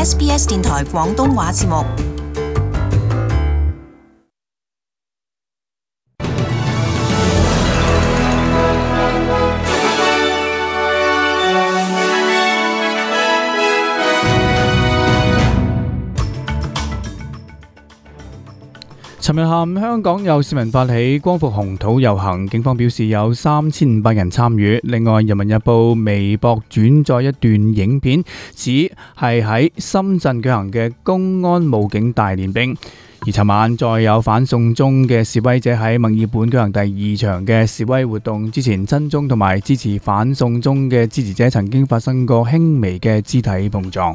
SBS 電台廣東話節目。 尋日下午，香港有市民發起光復紅土遊行，警方表示有3500人參與。另外，《人民日報》微博轉載一段影片，指係喺深圳舉行嘅公安武警大練兵。而尋晚再有反送中嘅示威者喺墨爾本舉行第2場嘅示威活動之前，親中同埋支持反送中嘅支持者曾經發生過輕微嘅肢體碰撞。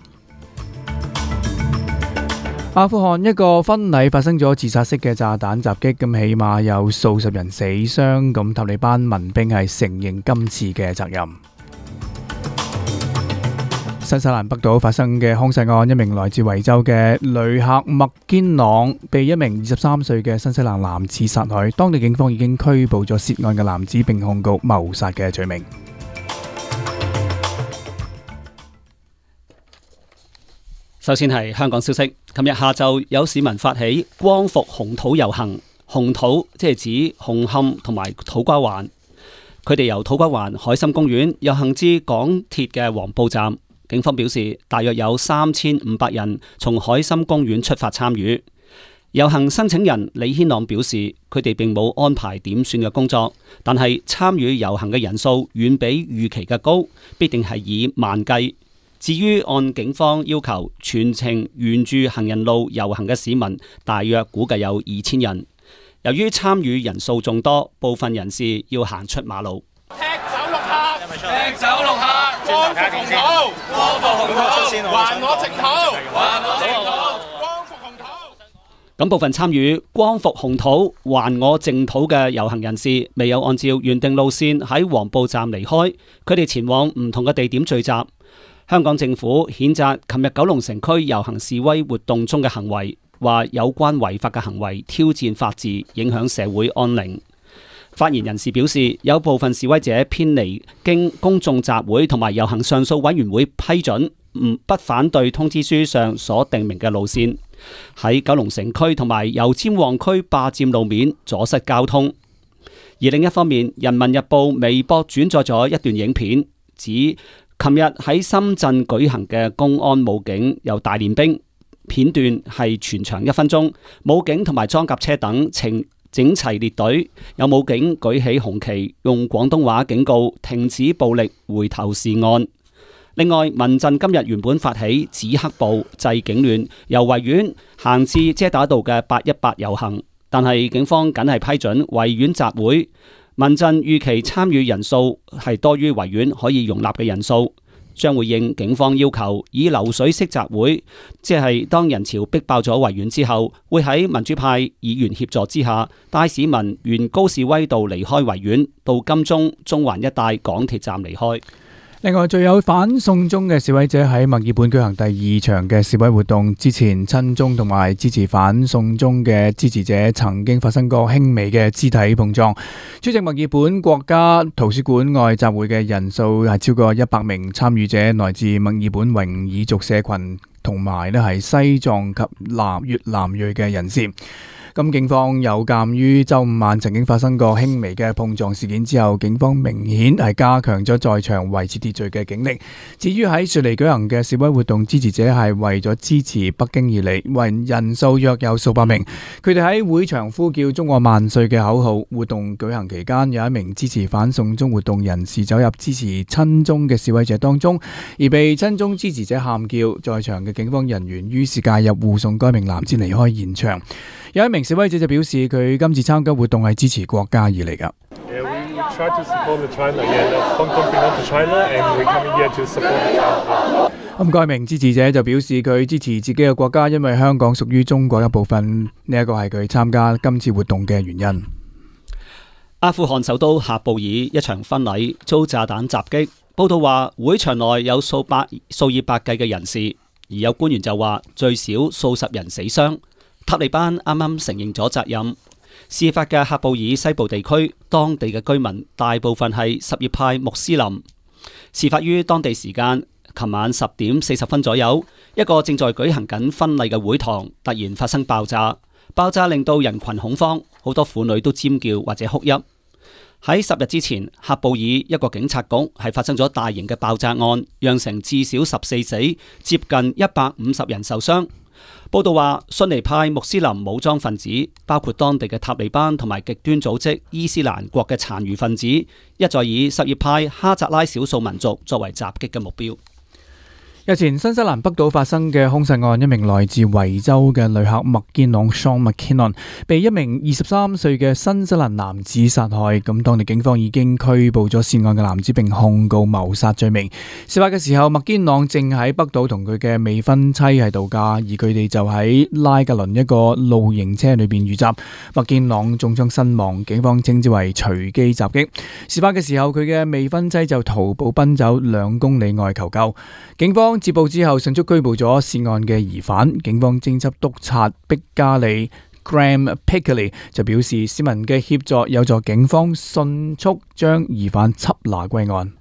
阿富汗一個婚禮發生咗自殺式嘅炸彈襲擊，咁起碼有數十人死傷，咁塔利班民兵係承認今次嘅責任。新西蘭北島發生嘅兇殺案，一名來自維州嘅旅客麥堅朗被一名23歲嘅新西蘭男子殺害，當地警方已經拘捕咗涉案嘅男子，並控告謀殺嘅罪名。 首先係香港消息，琴日下晝有市民發起光復紅土遊行，紅土即係指紅磡同埋土瓜灣。佢哋由土瓜灣海心公園遊行至港鐵嘅黃埔站。警方表示，大約有3500人從海心公園出發參與。遊行申請人李軒朗表示，佢哋並冇安排點算嘅工作，但係參與遊行嘅人數遠比預期嘅高，必定係以萬計。至於按警方要求全程沿住行人路遊行嘅市民，大約估計有2000人。由於參與人數眾多，部分人士要行出馬路。 踢走陸客，踢走陸客，光復紅土，光復紅土，還我淨土，還我淨土，光復紅土。 咁部分參與光復紅土還我淨土嘅遊行人士，未有按照原定路線喺黃埔站離開，佢哋前往唔同嘅地點聚集。香港政府譴責琴日九龍城區遊行示威活動中嘅行為，話有關違法嘅行為挑戰法治，影響社會安寧。發言人士表示，有部分示威者偏離經公眾集會同埋遊行上訴委員會批准不反對通知書上所訂明嘅路線，喺九龍城區同埋油尖旺區霸佔路面，阻塞交通。而另一方面，《人民日報》微博轉載咗一段影片，指琴日喺深圳舉行嘅公安武警有大練兵，片段係全長1分鐘，武警同埋裝甲車等整齊列隊，有武警舉起紅旗，用廣東話警告停止暴力，回頭是岸。另外，民陣今日原本發起止黑暴、制警亂，由維園行至遮打道嘅818遊行，但係警方僅係批准維園集會。民陣預期參與人數係多於維園可以容納嘅人數，將會應警方要求以流水式集會，即係當人潮逼爆咗維園之後，會喺民主派議員協助之下，帶市民沿高士威道離開維園，到金鐘、中環一帶港鐵站離開。 另外，最有反送中嘅示威者喺墨爾本舉行第2場嘅示威活動之前，親中同埋支持反送中嘅支持者曾經發生過輕微嘅肢體碰撞。出席墨爾本國家圖書館外集會嘅人數係超過100名參與者，來自墨爾本維吾爾族社群同埋係西藏及越南裔嘅人士。咁警方有鑑於周五晚曾經發生過輕微嘅碰撞事件之後，警方明顯係加強咗在場維持秩序嘅警力。至於喺雪梨舉行嘅示威活動，支持者係為咗支持北京而嚟，為人數約有數百名。佢哋喺會場呼叫中國萬歲嘅口號。活動舉行期間，有一名支持反送中活動人士走入支持親中嘅示威者當中，而被親中支持者喊叫，在場嘅警方人員於是介入護送該名男子離開現場。有一名示威者就表示，佢今次參加活動係支持國家而嚟㗎。咁該名支持者就表示，佢支持自己嘅國家，因為香港屬於中國一部分。呢一個係佢參加今次活動嘅原因。 阿富汗首都喀布爾一場婚禮遭炸彈襲擊，報道話會場內有數以百計嘅人士，而有官員就話最少數十人死傷。塔利班啱啱承認咗責任。事發嘅喀布爾西部地區，當地嘅居民大部分係什葉派穆斯林。事發於當地時間琴晚10點40分左右，一個正在舉行緊婚禮嘅會堂突然發生爆炸，爆炸令到人群恐慌，好多婦女都尖叫或者哭泣。喺10日之前，喀布爾一個警察局係發生咗大型嘅爆炸案，釀成至少14死，接近150人受傷。報道話，遜尼派穆斯林武裝分子，包括當地嘅塔利班同埋極端組織伊斯蘭國嘅殘餘分子，一再以什葉派哈扎拉少數民族作為襲擊嘅目標。 日前新西蘭北島發生嘅兇殺案，一名來自維州嘅旅客麥堅朗 Sean McKinnon 被一名23歲嘅新西蘭男子殺害。咁當地警方已經拘捕咗涉案嘅男子，並控告謀殺罪名。事發嘅時候，麥堅朗正喺北島同佢嘅未婚妻係度假，而佢哋就喺拉格倫一個露營車裏邊遇襲。麥堅朗中槍身亡，警方稱之為隨機襲擊。事發嘅時候，佢嘅未婚妻就徒步奔走2公里外求救。警方接報之後，迅速拘捕咗涉案嘅疑犯。警方偵緝督察碧加利 Graham Pickley 就表示，市民嘅協助有助警方迅速將疑犯緝拿歸案。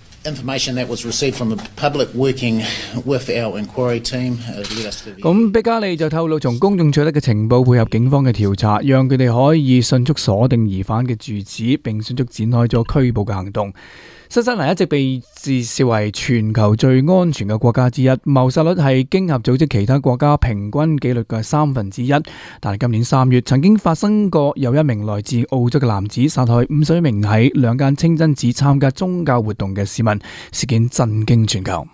咁碧加利就透露，從公眾取得嘅情報配合警方嘅調查，讓佢哋可以迅速鎖定疑犯嘅住址，並迅速展開咗拘捕嘅行動。新西蘭一直被自視為全球最安全嘅國家之一，謀殺率係經合組織其他國家平均紀律嘅1/3。但係今年3月曾經發生過有一名來自澳洲嘅男子殺害51名喺2間清真寺參加宗教活動嘅市民，事件震驚全球。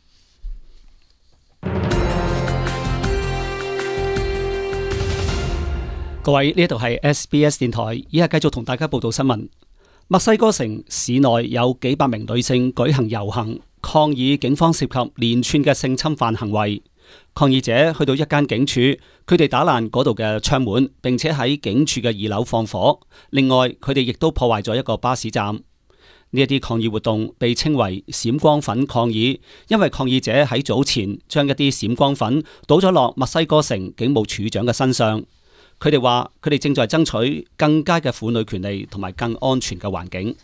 各位，呢度係 SBS 電台，以下繼續同大家報道新聞。墨西哥城市內有幾百名女性舉行遊行，抗議警方涉及連串嘅性侵犯行為。抗議者去到一間警署，佢哋打爛嗰度嘅窗門，並且喺警署嘅2樓放火。另外，佢哋亦都破壞咗一個巴士站。呢一啲抗議活動被稱為閃光粉抗議，因為抗議者喺早前將一啲閃光粉倒咗落墨西哥城警務處長嘅身上。佢哋話，佢哋正在爭取更佳嘅婦女權利同埋更安全嘅環境。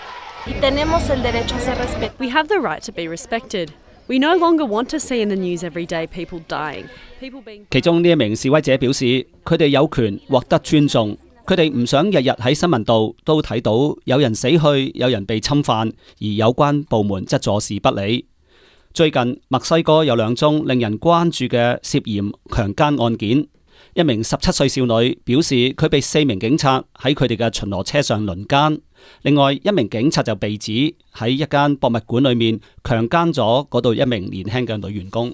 We have the right to be respected. We no longer want to see in the news every day people dying. 其中呢一名示威者表示，佢哋有權獲得尊重，佢哋唔想日日喺新聞度都睇到有人死去、有人被侵犯，而有關部門則坐視不理。最近墨西哥有2宗令人關注嘅涉嫌強姦案件。一名17歲少女表示，佢被4名警察喺佢哋嘅巡邏車上輪姦。另外一名警察就被指喺一間博物館裏面強姦咗嗰度一名年輕嘅女員工。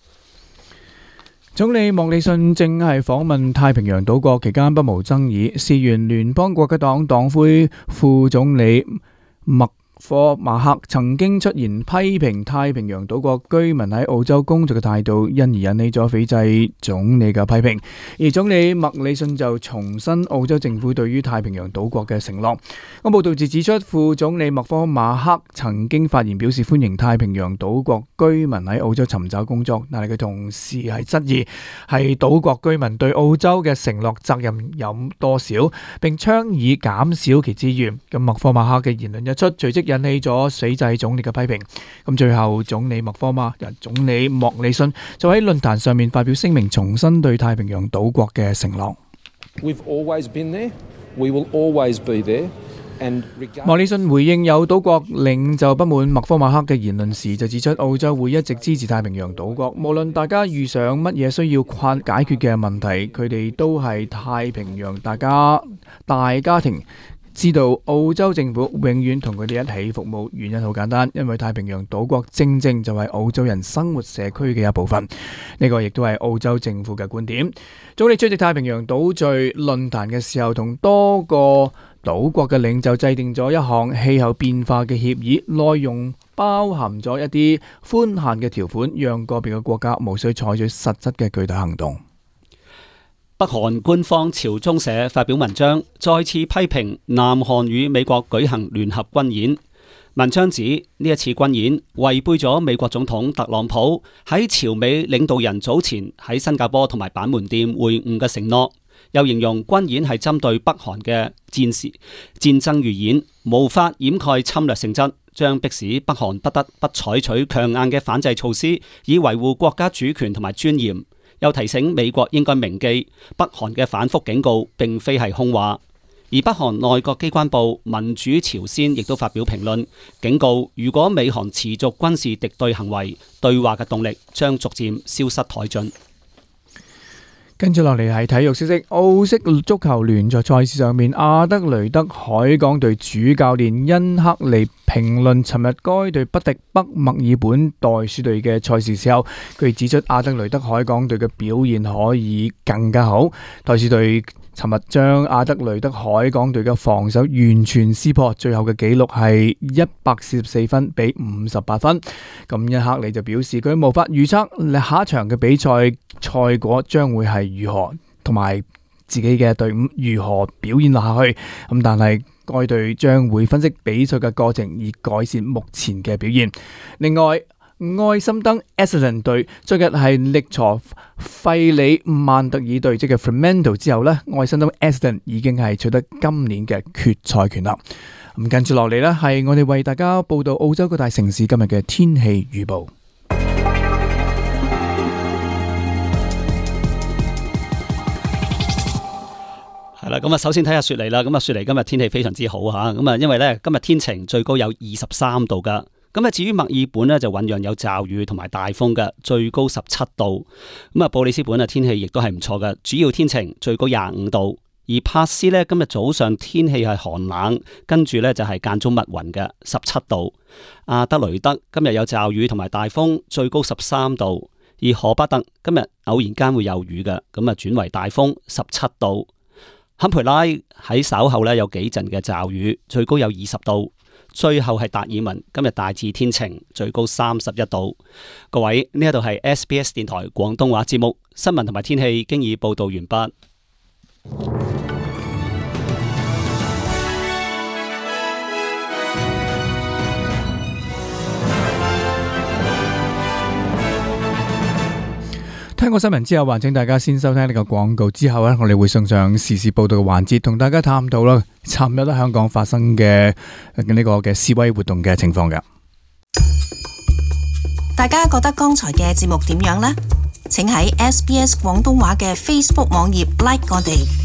總理莫里遜正係訪問太平洋島國期間不無爭議，事源聯邦國家黨黨魁副總理麥科馬克曾經出言批評太平洋島國居民喺澳洲工作嘅態度，因而引起咗斐濟總理嘅批評。而總理莫里遜就重申澳洲政府對於太平洋島國嘅承諾。報道就指出，副總理麥科馬克曾經發言表示歡迎太平洋島國居民喺澳洲尋找工作，但係佢同時係質疑係島國居民對澳洲嘅承諾責任有多少，並倡議減少其資源。咁麥科馬克嘅言論一出，隨即引起咗斐濟總理嘅批評。咁最後總理莫里遜就喺論壇上面發表聲明，重申對太平洋島國嘅承諾。莫里遜回應有島國領袖不滿麥科馬克嘅言論時，就指出澳洲會一直支持太平洋島國，無論大家遇上乜嘢需要解決嘅問題，佢哋都係太平洋大家庭。知道澳洲政府永遠同佢哋一起服務，原因好簡單，因為太平洋島國正正就係澳洲人生活社區嘅一部分。呢個亦都係澳洲政府嘅觀點。總理出席太平洋島嶼論壇嘅時候，同多個島國嘅領袖制定咗一項氣候變化嘅協議，內容包含咗一啲寬限嘅條款，讓個別嘅國家無需採取實質嘅具體行動。 北韓官方朝中社發表文章，再次批評南韓與美國舉行聯合軍演。文章指呢一次軍演違背咗美國總統特朗普喺朝美領導人早前喺新加坡同埋板門店會晤嘅承諾，又形容軍演係針對北韓嘅戰爭預演，無法掩蓋侵略性質， 將迫使北韓不得不採取強硬嘅反制措施，以維護國家主權同埋尊嚴。又提醒美國應該銘記北韓嘅反覆警告並非係空話。而北韓內閣機關報民主朝鮮亦都發表評論，警告如果美韓持續軍事敵對行為，對話嘅動力將逐漸消失殆盡。 跟住落嚟係體育消息，澳式足球聯賽賽事上面，阿德雷德海港隊主教練恩克利評論尋日該隊不敵北墨爾本袋鼠隊嘅賽事時候，佢指出阿德雷德海港隊嘅表現可以更加好。袋鼠隊尋日將阿德雷德海港隊嘅防守完全撕破，最後嘅紀錄係144分比58分。咁恩克利就表示佢無法預測下一場嘅比賽賽果將會係如何，同埋自己嘅隊伍如何表現落下去。咁但係該隊將會分析比賽嘅過程，以改善目前嘅表現。另外，愛森登 Essendon 隊最近係力挫費里曼特爾隊即係 Fremantle 之後呢，愛森登 Essendon 已經係取得今年嘅決賽權啦。咁跟住落嚟呢，係我哋為大家報道澳洲各大城市今日嘅天氣預報。 係啦，咁啊，首先睇下雪梨啦。咁啊，雪梨今日天氣非常之好吓，咁啊，因為呢，今日天晴，最高有23度噶。咁啊，至於墨爾本呢，就醞釀有驟雨同埋大風嘅，最高17度。咁啊，布里斯本啊，天氣亦都係唔錯嘅，主要天晴，最高25度。而珀斯呢，今日早上天氣係寒冷，跟住呢就係間中密雲嘅17度。阿德雷德今日有驟雨同埋大風，最高13度。而荷巴特今日偶然間會有雨嘅，咁啊轉為大風17度。坎培拉喺稍後呢有幾陣嘅驟雨，最高有20度。最後係達爾文，今日大致天晴，最高31度。各位，呢一度係 SBS 電台廣東話節目，新聞同埋天氣經已報道完畢。 聽過新聞之後，還請大家先收聽呢個廣告，之後呢，我哋會送上時事報道嘅環節，同大家探討啦，尋日喺香港發生嘅呢個嘅示威活動嘅情況嘅。 大家覺得剛才嘅節目點樣呢？請喺 SBS 廣東話嘅 Facebook 網頁 like 我哋。